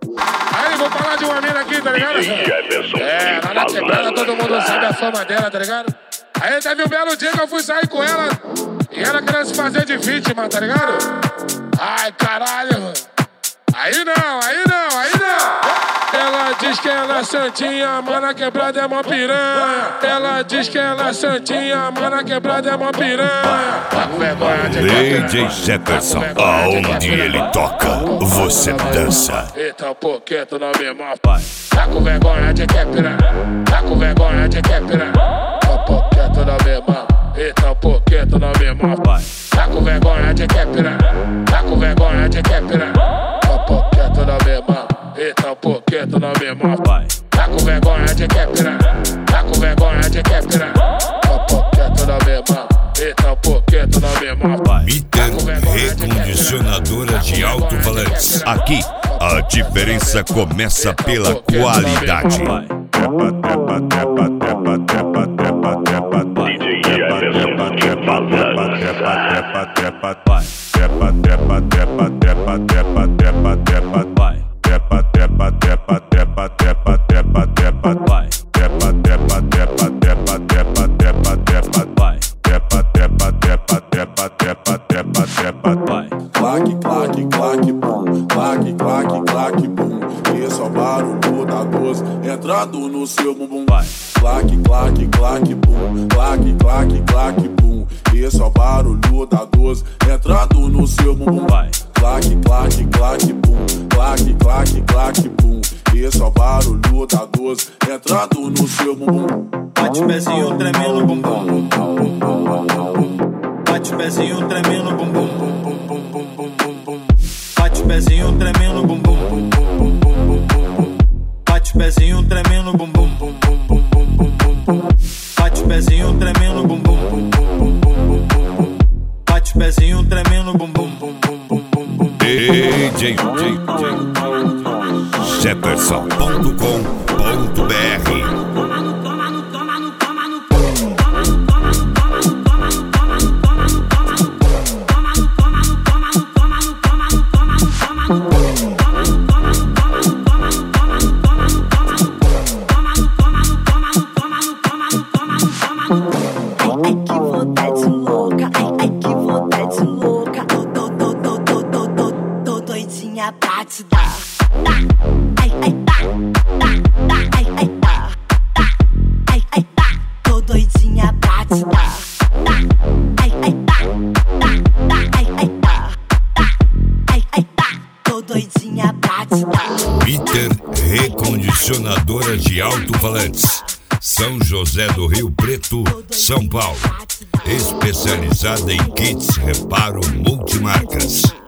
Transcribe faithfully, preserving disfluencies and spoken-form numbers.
Aí, vou falar de uma mina aqui, tá ligado? É, lá na quebrada todo mundo sabe a fama dela, tá ligado? Aí teve um belo dia que eu fui sair com ela e ela queria se fazer de vítima, tá ligado? Ai, caralho. Aí não, aí não, aí não. Ela diz que ela é santinha, mas na quebrada é mó piranha. Ela diz que ela é santinha, mas na quebrada é mó piranha. Tá com vergonha de D J Jefferson, aonde ele toca, você dança. Então por que tu não me mostra? Tá com vergonha de que é piranha? Tá com vergonha de que é piranha? Então por que tu não me mostra? Então por que tu não me mostra? Tá com vergonha de que é piranha? Tá com vergonha de que é piranha? Então por que tu não me mostra? Então por que tu não me mostra? Tá com vergonha de que é piranha? Tá com vergonha de que é piranha? Então por que tu não me mostra? Então por que tu não me mostra? Bitter Recondicionadora de Alto-Falantes. Aqui, a diferença começa pela qualidade. Claque, claque, claque, bum. Claque, claque, claque, bum. Esse é o barulho da doze entrando no seu bumbum. Claque, claque, claque, bum. Claque, claque, claque, bum. Esse é o barulho da doze entrando no seu bumbum. Claque, claque, claque, bum. Claque, claque, claque, bum. Esse é o barulho da doze entrando no seu bumbum. Bate o pezinho tremendo, bumbum. Bate o pezinho tremendo, bumbum. Bate o pezinho tremendo, bumbum. Bate o pezinho tremendo, bumbum. Bate o pezinho tremendo, bumbum. Bate o pezinho tremendo, bumbum. D J Jefferson ponto com ponto B R. Pra te dar, tá, ai, ai, tá, tá, tá, ai, ai, tá, tá, ai, ai, tá, tô doidinha pra te dar, tá, ai, ai, tá, tá, tá, ai, ai, tá, tá, ai, ai, tá, tô doidinha pra te dar. Bitter Recondicionadora de Alto-Falantes, São José do Rio Preto, São Paulo. Especializada em kits reparo multimarcas.